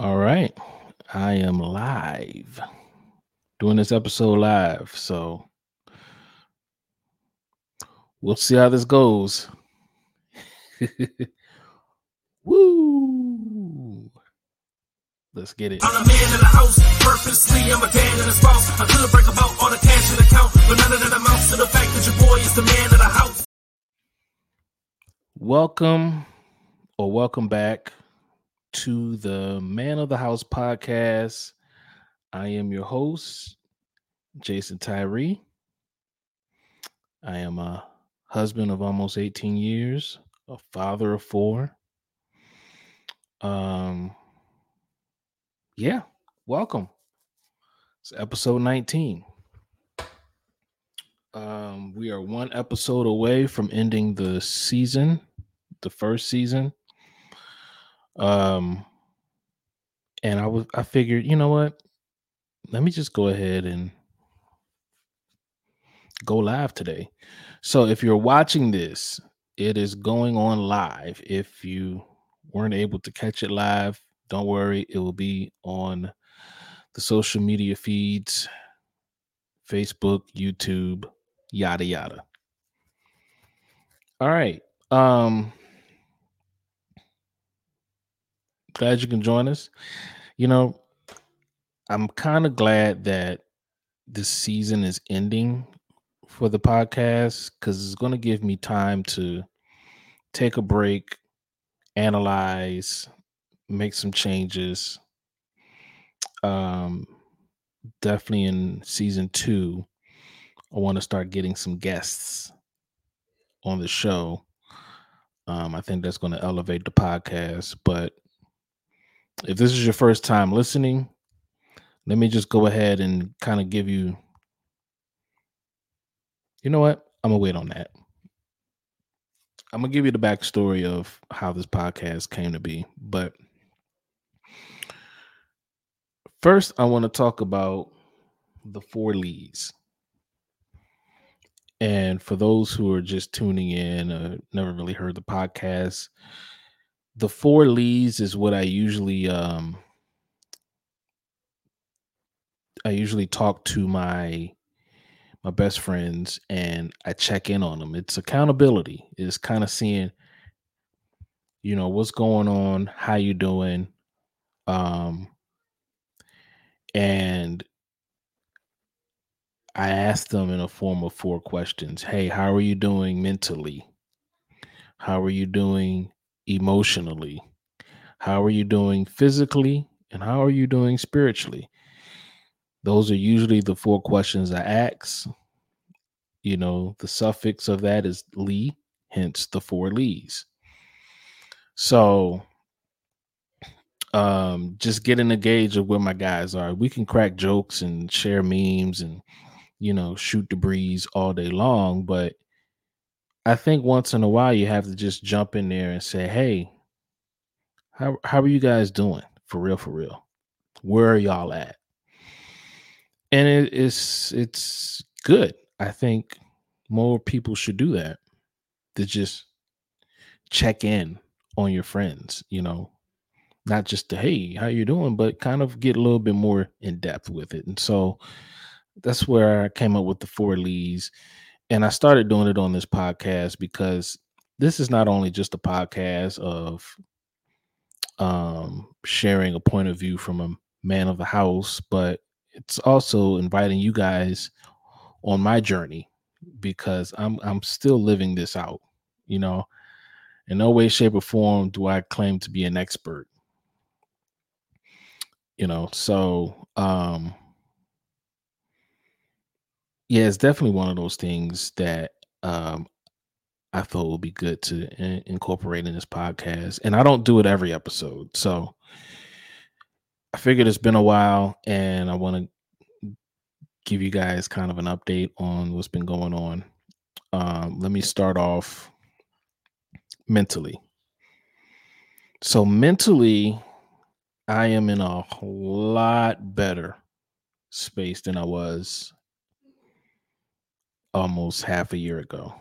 All right. I am live doing this episode live. So we'll see how this goes. Woo! Let's get it. I'm a man in the house, purposely I'm a dad and a spouse. I could break about all the cash in the account, but none of that amounts to the fact that your boy is the man of the house. Welcome back to the Man of the House podcast. I am your host, Jason Tyree. I am a husband of almost 18 years, a father of 4. Yeah, welcome. It's episode 19. We are one episode away from ending the season, the first season. And I figured, you know what? Let me just go ahead and go live today. So if you're watching this, it is going on live. If you weren't able to catch it live, don't worry. It will be on the social media feeds, Facebook, YouTube, yada, yada. All right. Glad you can join us. You know, I'm kind of glad that this season is ending for the podcast because it's going to give me time to take a break, analyze, make some changes. Um, Definitely in season 2, I want to start getting some guests on the show. I think that's going to elevate the podcast. But if this is your first time listening, let me just go ahead and kind of give you, you know what? I'm going to wait on that. I'm going to give you the backstory of how this podcast came to be. But first, I want to talk about the 4 Lees. And for those who are just tuning in, never really heard the podcast, the 4 Lees is what I usually talk to my best friends and I check in on them. It's accountability. It's kind of seeing, what's going on, how you doing, and I asked them in a form of 4 questions. Hey, how are you doing mentally? How are you doing emotionally? How are you doing physically? And how are you doing spiritually? Those are usually the 4 questions I ask. The suffix of that is Lee, hence the 4 Lees. So just getting a gauge of where my guys are. We can crack jokes and share memes and shoot the breeze all day long, but I think once in a while you have to just jump in there and say, hey, how are you guys doing? For real. Where are y'all at? And it's good. I think more people should do that, to just check in on your friends, not just to, hey, how you doing, but kind of get a little bit more in depth with it. And so that's where I came up with the 4 Lees. And I started doing it on this podcast because this is not only just a podcast of sharing a point of view from a man of the house, but it's also inviting you guys on my journey because I'm still living this out. In no way, shape, or form do I claim to be an expert. So yeah, it's definitely one of those things that I thought would be good to incorporate in this podcast. And I don't do it every episode. So I figured it's been a while and I want to give you guys kind of an update on what's been going on. Let me start off mentally. So mentally, I am in a lot better space than I was almost half a year ago.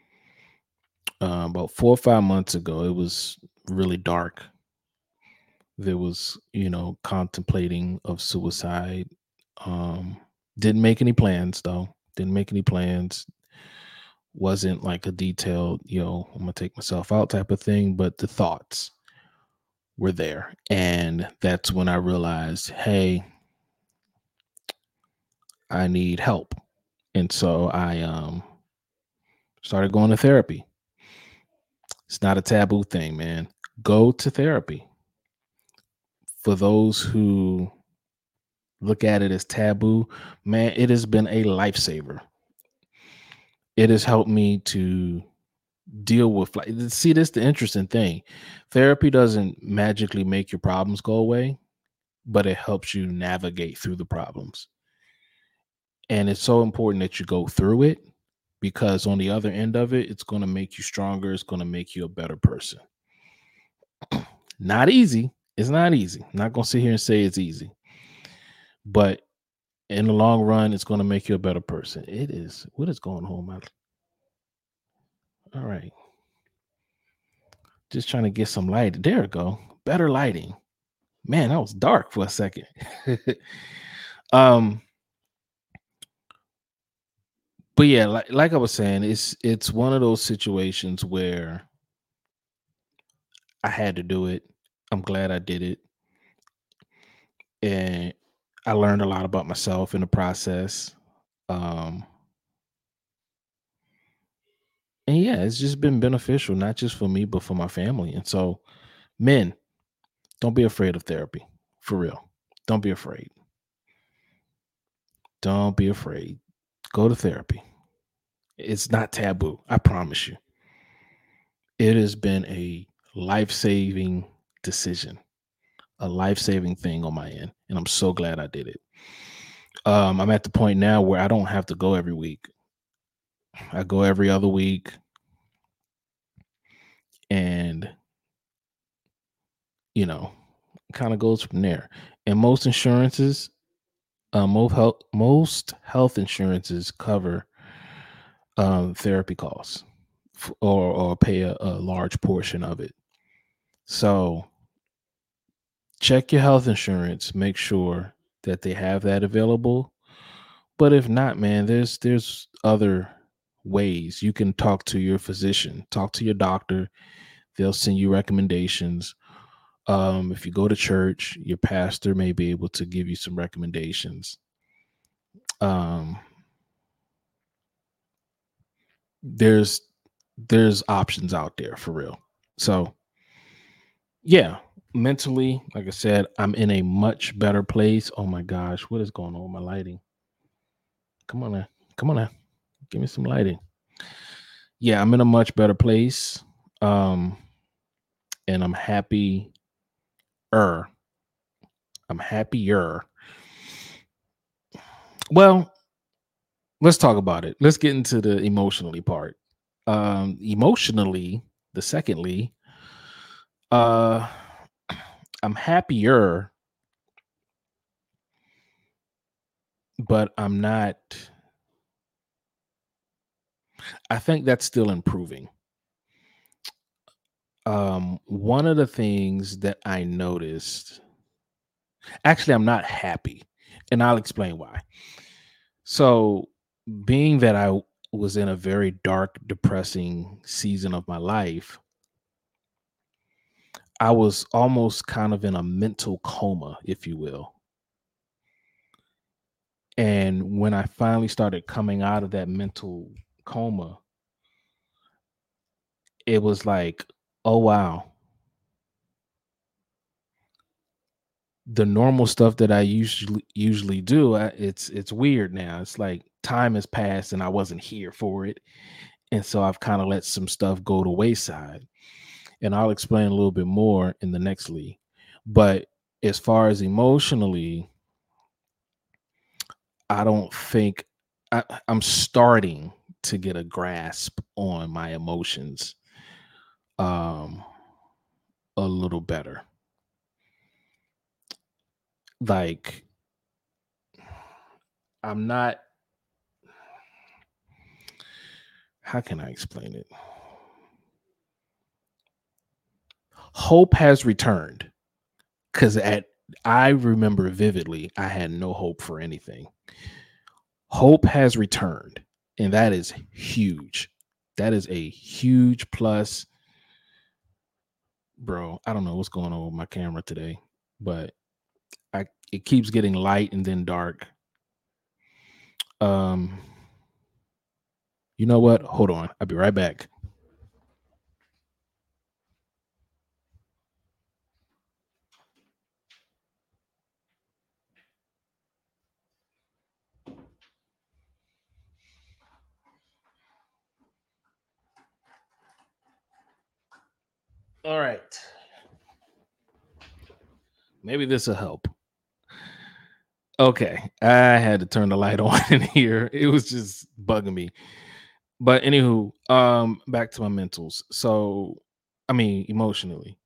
About 4 or 5 months ago, it was really dark. There was, contemplating of suicide. Um, didn't make any plans though. Didn't make any plans. Wasn't like a detailed, I'm gonna take myself out type of thing, but the thoughts were there. And that's when I realized, hey, I need help. And so I started going to therapy. It's not a taboo thing, man. Go to therapy. For those who look at it as taboo, man, it has been a lifesaver. It has helped me to deal with, like, see, this the interesting thing. Therapy doesn't magically make your problems go away, but it helps you navigate through the problems. And it's so important that you go through it, because on the other end of it, it's going to make you stronger. It's going to make you a better person. Not easy. It's not easy. I'm not going to sit here and say it's easy, but in the long run, it's going to make you a better person. It is. What is going on? All right. Just trying to get some light. There we go. Better lighting. Man, that was dark for a second. um, but yeah, like I was saying, it's one of those situations where I had to do it. I'm glad I did it. And I learned a lot about myself in the process. Um, and yeah, it's just been beneficial, not just for me, but for my family. And so, men, don't be afraid of therapy. For real. Don't be afraid. Don't be afraid. Go to therapy. It's not taboo. I promise you. It has been a life-saving decision, a life-saving thing on my end. And I'm so glad I did it. I'm at the point now where I don't have to go every week. I go every other week. And, kind of goes from there. And most insurances, most health insurances cover therapy costs, or pay a large portion of it. So check your health insurance, make sure that they have that available. But if not, man, there's other ways. You can talk to your physician, talk to your doctor. They'll send you recommendations. If you go to church, your pastor may be able to give you some recommendations. Um, there's options out there for real. So yeah, mentally, like I said, I'm in a much better place. Oh my gosh, what is going on with my lighting? Come on now. Come on now. Give me some lighting. Yeah, I'm in a much better place. Um, and I'm happy. I'm happier. Well, let's talk about it. Let's get into the emotionally part. Emotionally, the secondly, uh, I'm happier, but I'm not. I think that's still improving. One of the things that I noticed, actually, I'm not happy, and I'll explain why. So, being that I was in a very dark, depressing season of my life, I was almost kind of in a mental coma, if you will. And when I finally started coming out of that mental coma, it was like, oh wow, the normal stuff that I usually do, it's weird now. It's like time has passed and I wasn't here for it, and so I've kind of let some stuff go to wayside. And I'll explain a little bit more in the next lead. But as far as emotionally, I don't think I'm starting to get a grasp on my emotions um a little better. Like, I'm not, how can I explain it? Hope has returned because I remember vividly, I had no hope for anything. Hope has returned, and that is huge. That is a huge plus, bro. I don't know what's going on with my camera today, but it keeps getting light and then dark. You know what? Hold on. I'll be right back. All right. Maybe this will help. Okay. I had to turn the light on in here. It was just bugging me. But anywho, back to my mentals. So, I mean, emotionally,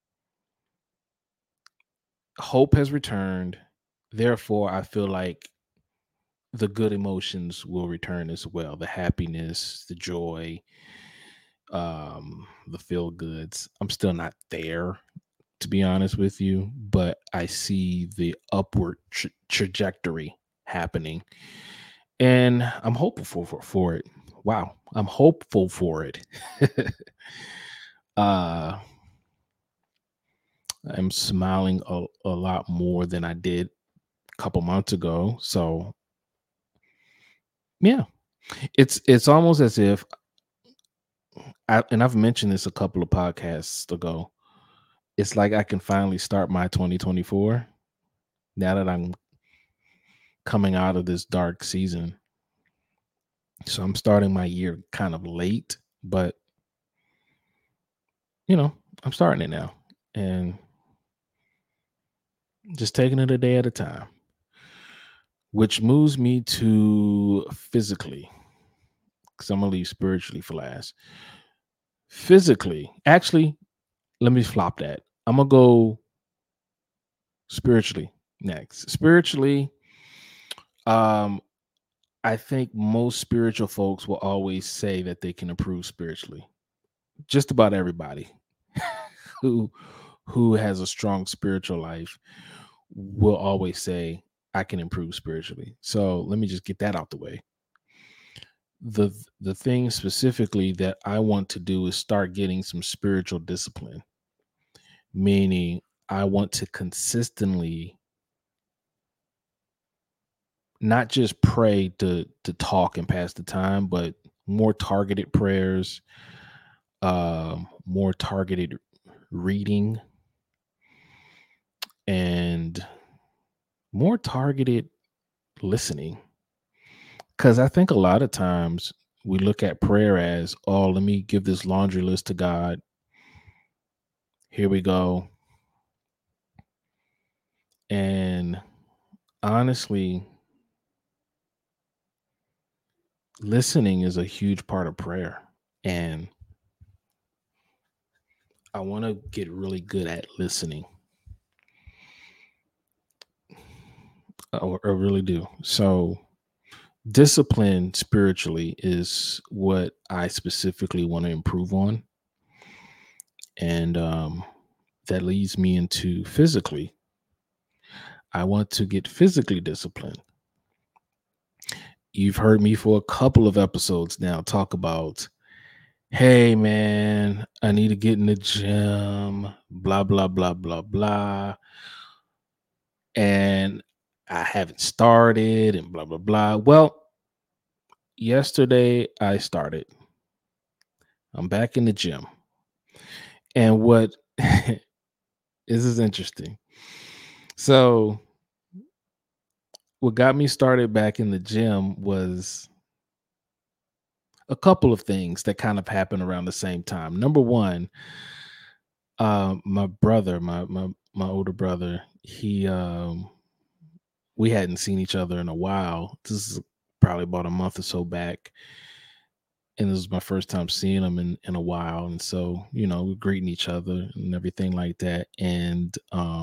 hope has returned. Therefore, I feel like the good emotions will return as well. The happiness, the joy, the feel goods. I'm still not there, to be honest with you, but I see the upward trajectory happening, and I'm hopeful for it. Wow, I'm hopeful for it. uh I'm smiling a lot more than I did a couple months ago. So yeah, it's almost as if and I've mentioned this a couple of podcasts ago. It's like I can finally start my 2024 now that I'm coming out of this dark season. So I'm starting my year kind of late, but I'm starting it now and just taking it a day at a time, which moves me to physically, because I'm gonna leave spiritually for last. Physically, actually, let me flop that. I'm gonna go spiritually next. Spiritually, um, I think most spiritual folks will always say that they can improve spiritually. Just about everybody who has a strong spiritual life will always say, I can improve spiritually. So let me just get that out the way. The thing specifically that I want to do is start getting some spiritual discipline, meaning I want to consistently not just pray to talk and pass the time, but more targeted prayers, more targeted reading, and more targeted listening. Because I think a lot of times we look at prayer as, oh, let me give this laundry list to God. Here we go. And honestly, listening is a huge part of prayer. And I want to get really good at listening. I really do. So, discipline spiritually is what I specifically want to improve on. And that leads me into physically. I want to get physically disciplined. You've heard me for a couple of episodes now talk about, hey man, I need to get in the gym, blah, blah, blah, blah, blah. And I haven't started and blah, blah, blah. Well, yesterday I started. I'm back in the gym. And what this is interesting. So what got me started back in the gym was a couple of things that kind of happened around the same time. Number one, my brother, my older brother, he we hadn't seen each other in a while. This is probably about a month or so back. And this was my first time seeing him in a while. And so, we're greeting each other and everything like that. And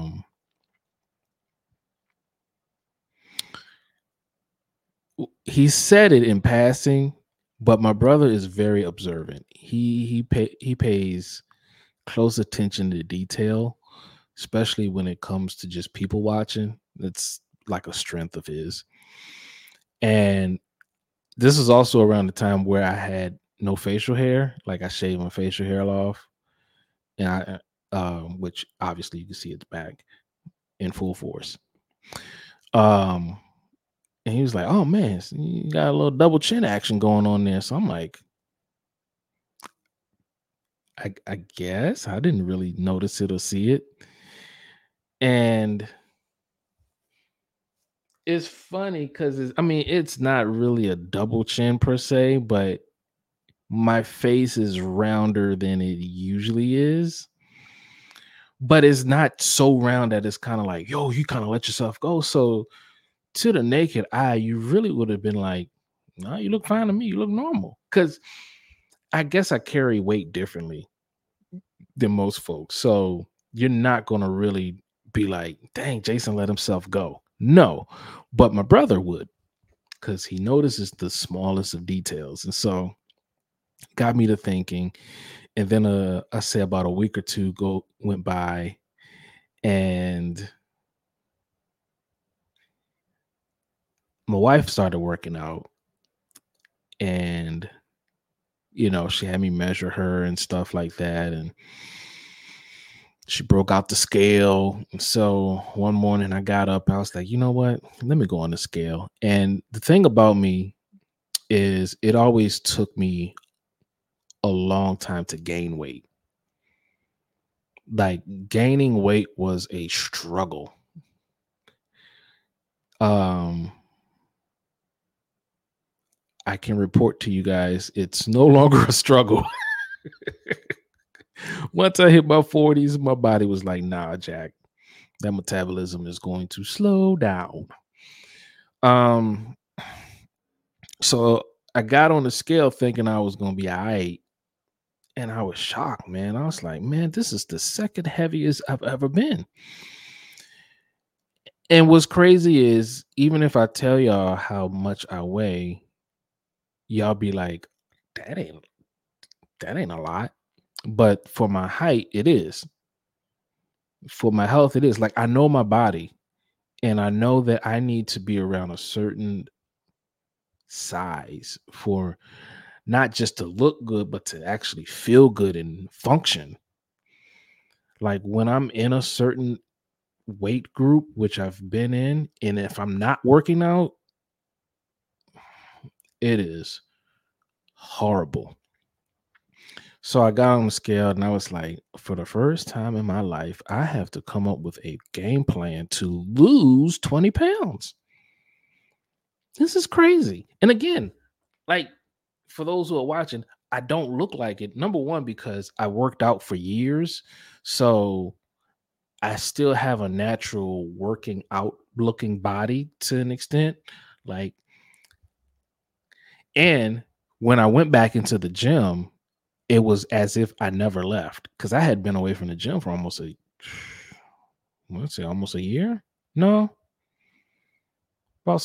he said it in passing, but my brother is very observant. He pays close attention to detail. especially when it comes to just people watching. It's like a strength of his. And this is also around the time where I had no facial hair. Like I shaved my facial hair off, and which obviously you can see it's back in full force. Um, and he was like, "Oh man, so you got a little double chin action going on there." So I'm like, I guess I didn't really notice it or see it. And it's funny because I mean, it's not really a double chin per se, but my face is rounder than it usually is. But it's not so round that it's kind of like, yo, you kind of let yourself go. So to the naked eye, you really would have been like, no, you look fine to me. You look normal. Because I guess I carry weight differently than most folks. So you're not going to really be like, dang, Jason let himself go. No, but my brother would, because he notices the smallest of details. And so got me to thinking. And then I say about a week or two went by, and my wife started working out, and she had me measure her and stuff like that, and she broke out the scale. And so one morning I got up, I was like, you know what, let me go on the scale. And the thing about me is it always took me a long time to gain weight. Like gaining weight was a struggle. I can report to you guys, it's no longer a struggle. Once I hit my 40s, my body was like, nah, Jack, that metabolism is going to slow down. So I got on the scale thinking I was going to be all right. And I was shocked, man. I was like, man, this is the second heaviest I've ever been. And what's crazy is, even if I tell y'all how much I weigh, y'all be like, that ain't a lot. But for my height, it is. For my health, it is. Like, I know my body, and I know that I need to be around a certain size for not just to look good, but to actually feel good and function. Like when I'm in a certain weight group, which I've been in, and if I'm not working out, it is horrible. So I got on the scale and I was like, for the first time in my life, I have to come up with a game plan to lose 20 pounds. This is crazy. And again, like for those who are watching, I don't look like it. Number one, because I worked out for years. So I still have a natural working out looking body to an extent. Like, and when I went back into the gym, it was as if I never left, because I had been away from the gym for almost almost a year. No, about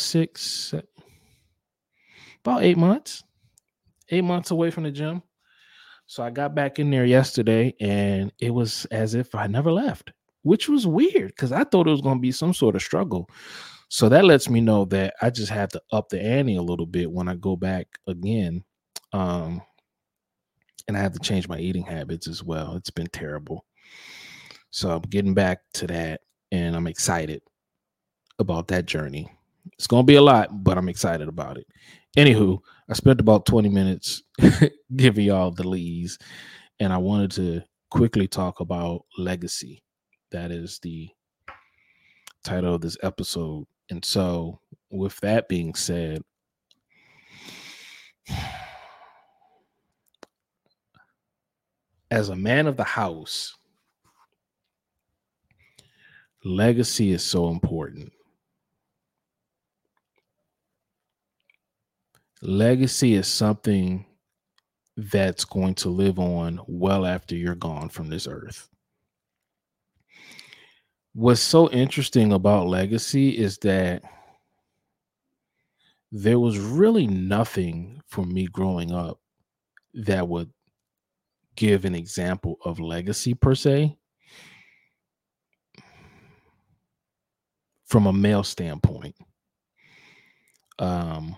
about 8 months. 8 months away from the gym. So I got back in there yesterday, and it was as if I never left, which was weird because I thought it was going to be some sort of struggle. So that lets me know that I just have to up the ante a little bit when I go back again. And I have to change my eating habits as well. It's been terrible. So I'm getting back to that, and I'm excited about that journey. It's going to be a lot, but I'm excited about it. Anywho, I spent about 20 minutes giving y'all the leads, and I wanted to quickly talk about legacy. That is the title of this episode. And so with that being said, as a man of the house, legacy is so important. Legacy is something that's going to live on well after you're gone from this earth. What's so interesting about legacy is that there was really nothing for me growing up that would give an example of legacy per se. from a male standpoint. Um,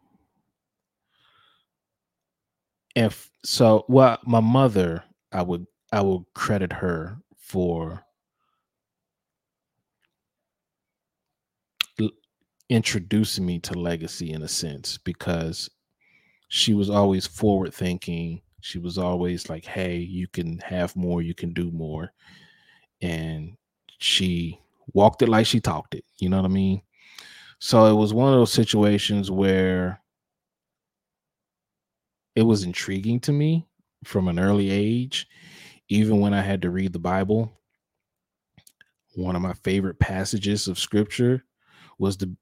well, my mother, I would credit her for l- introducing me to legacy in a sense, because she was always forward thinking. She was always like, "Hey, you can have more, you can do more," and she walked it like she talked it. You know what I mean? So it was one of those situations where it was intriguing to me from an early age. Even when I had to read the Bible, one of my favorite passages of scripture was the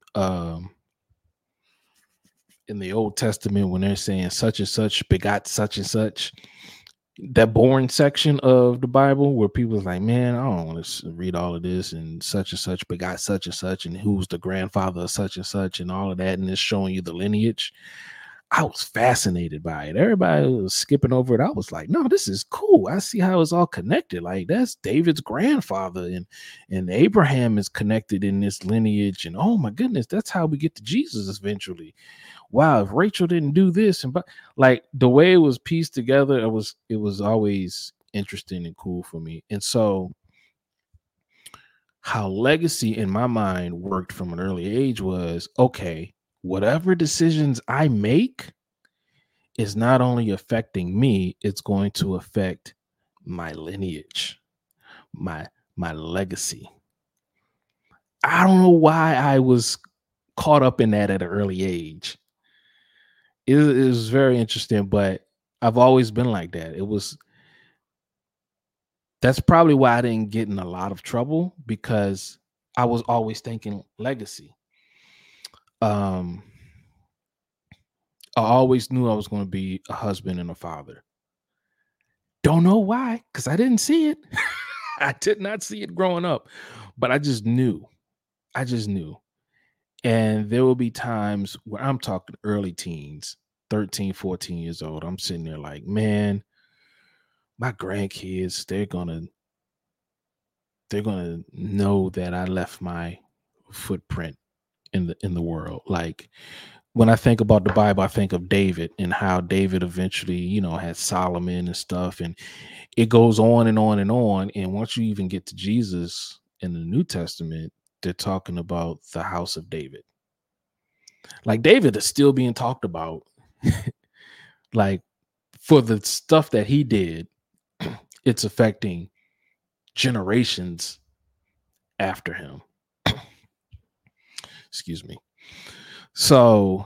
in the Old Testament when they're saying such and such begot such and such. That boring section of the Bible where people are like, man, I don't want to read all of this, and such begot such and who's the grandfather of such and all of that, and it's showing you the lineage. I was fascinated by it. Everybody was skipping over it. I was like, no, this is cool. I see how it's all connected. Like, that's David's grandfather, and Abraham is connected in this lineage. And oh my goodness, that's how we get to Jesus eventually. Wow, if Rachel didn't do this, and but like the way it was pieced together, it was always interesting and cool for me. And so how legacy in my mind worked from an early age was, okay, whatever decisions I make is not only affecting me, it's going to affect my lineage, my my legacy. I don't know why I was caught up in that at an early age. It was very interesting, but I've always been like that. That's probably why I didn't get in a lot of trouble, because I was always thinking legacy. Um, I always knew I was going to be a husband and a father. Don't know why, because I didn't see it. I did not see it growing up, but I just knew. I just knew. And there will be times where I'm talking early teens, 13, 14 years old. I'm sitting there like, man, my grandkids, they're gonna know that I left my footprint in the world. Like, when I think about the Bible, I think of David and how David eventually, had Solomon and stuff, and it goes on and on and on. And once you even get to Jesus in the New Testament, they're talking about the house of David. Like, David is still being talked about, like, for the stuff that he did, it's affecting generations after him. Excuse me. So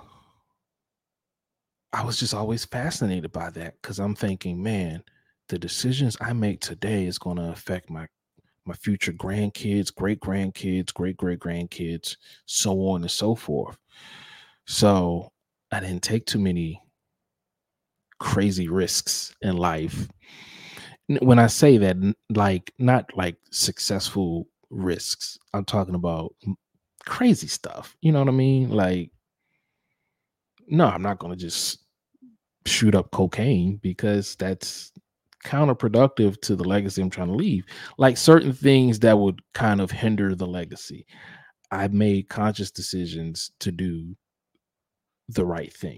I was just always fascinated by that, because I'm thinking, man, the decisions I make today is going to affect my future grandkids, great grandkids, great great grandkids, so on and so forth. So I didn't take too many crazy risks in life. When I say that, like, not like successful risks, I'm talking about crazy stuff. You know what I mean? Like, no, I'm not going to just shoot up cocaine, because that's counterproductive to the legacy I'm trying to leave. Like, certain things that would kind of hinder the legacy, I made conscious decisions to do the right thing.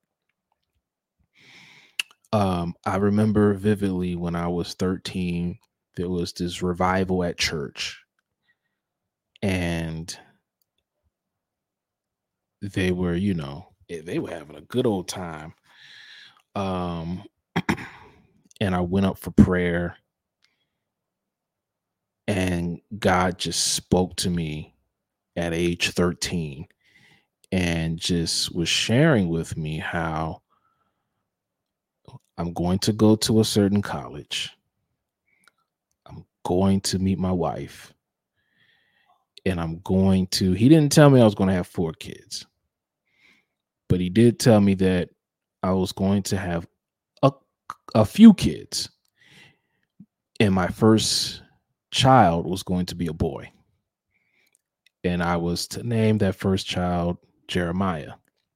I remember vividly when I was 13, there was this revival at church, and they were having a good old time. Um, and I went up for prayer, and God just spoke to me at age 13, and just was sharing with me how I'm going to go to a certain college. I'm going to meet my wife, and he didn't tell me I was going to have 4 kids, but he did tell me that I was going to have a, a few kids, and my first child was going to be a boy. And I was to name that first child Jeremiah.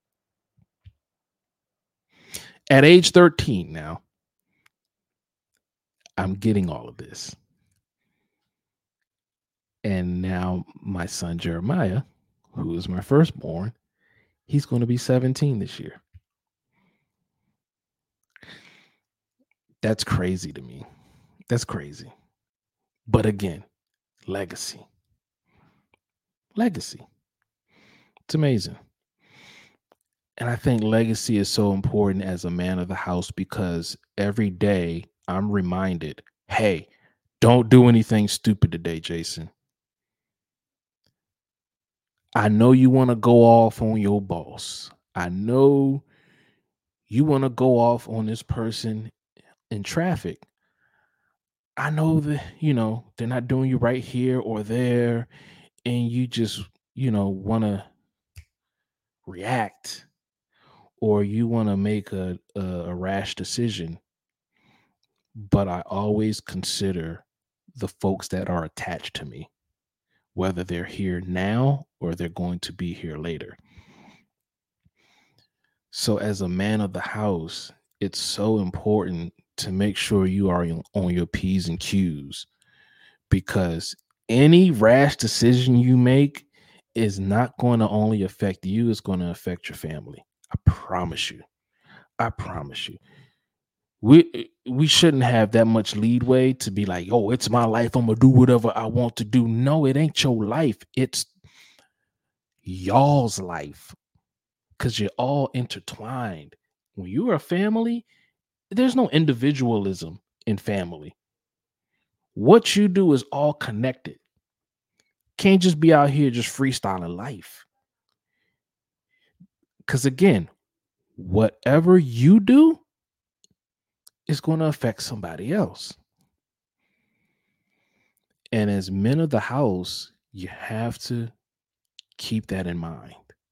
At age 13 now, I'm getting all of this. And now my son Jeremiah, who is my firstborn, he's going to be 17 this year. That's crazy to me. That's crazy. But again, legacy. Legacy. It's amazing. And I think legacy is so important as a man of the house because every day I'm reminded, hey, don't do anything stupid today, Jason. I know you want to go off on your boss. I know you want to go off on this person in traffic. I know that, they're not doing you right here or there, and you just, want to react or you want to make a rash decision. But I always consider the folks that are attached to me, whether they're here now or they're going to be here later. So as a man of the house, it's so important to make sure you are on your P's and Q's, because any rash decision you make is not going to only affect you, it's going to affect your family. I promise you. I promise you. We shouldn't have that much leeway to be like, oh, it's my life, I'm gonna do whatever I want to do. No, it ain't your life, it's y'all's life, because you're all intertwined. When you're a family, there's no individualism in family. What you do is all connected. Can't just be out here just freestyling life, because again, whatever you do is going to affect somebody else. And as men of the house, you have to keep that in mind.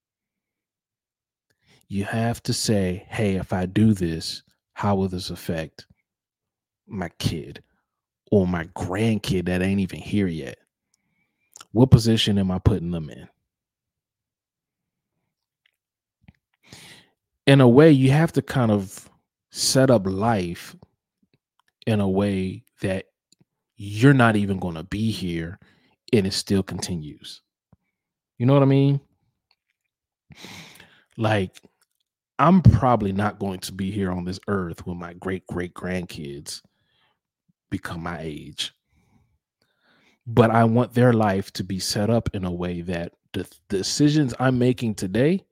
You have to say, hey, if I do this, how will this affect my kid or my grandkid that ain't even here yet? What position am I putting them in? In a way, you have to kind of set up life in a way that you're not even going to be here and it still continues. You know what I mean? Like, I'm probably not going to be here on this earth when my great grandkids become my age. But I want their life to be set up in a way that the decisions I'm making today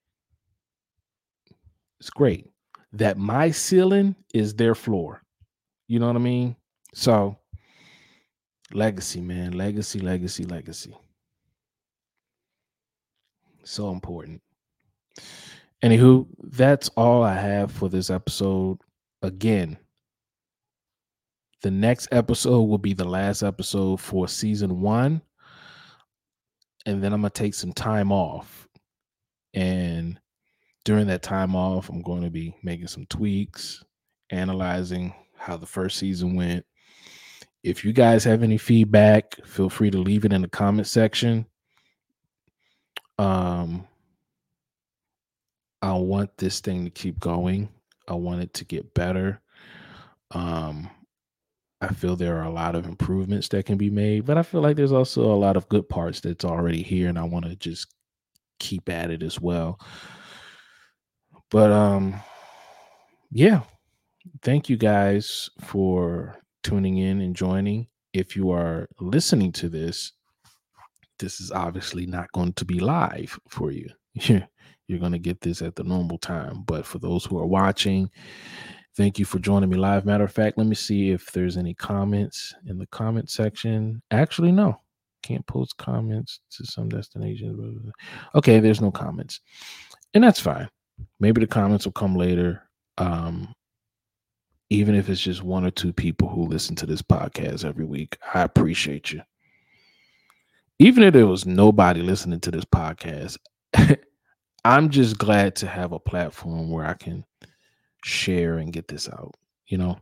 is great. That my ceiling is their floor. You know what I mean? So, legacy, man. Legacy, legacy, legacy. So important. Anywho, that's all I have for this episode. Again, the next episode will be the last episode for season 1. And then I'm going to take some time off. And during that time off, I'm going to be making some tweaks, analyzing how the first season went. If you guys have any feedback, feel free to leave it in the comment section. I want this thing to keep going. I want it to get better. I feel there are a lot of improvements that can be made, but I feel like there's also a lot of good parts that's already here, and I want to just keep at it as well. But yeah, thank you guys for tuning in and joining. If you are listening to this, this is obviously not going to be live for you. You're going to get this at the normal time. But for those who are watching, thank you for joining me live. Matter of fact, let me see if there's any comments in the comment section. Actually, no. Can't post comments to some destinations. Okay, there's no comments. And that's fine. Maybe the comments will come later. Even if it's just 1 or 2 people who listen to this podcast every week, I appreciate you. Even if there was nobody listening to this podcast, I'm just glad to have a platform where I can share and get this out, you know?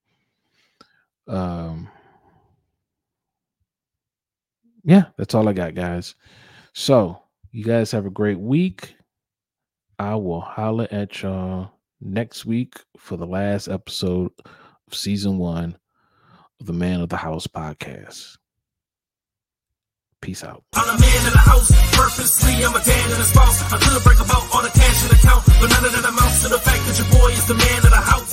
Yeah, that's all I got, guys. So you guys have a great week. I will holler at y'all next week for the last episode of season 1 of the Man of the House podcast. Peace out. I'm a man in the house, purposely, I'm a dad and a spouse. I could break about all the cash in the account, but none of that amounts to the fact that your boy is the man of the house.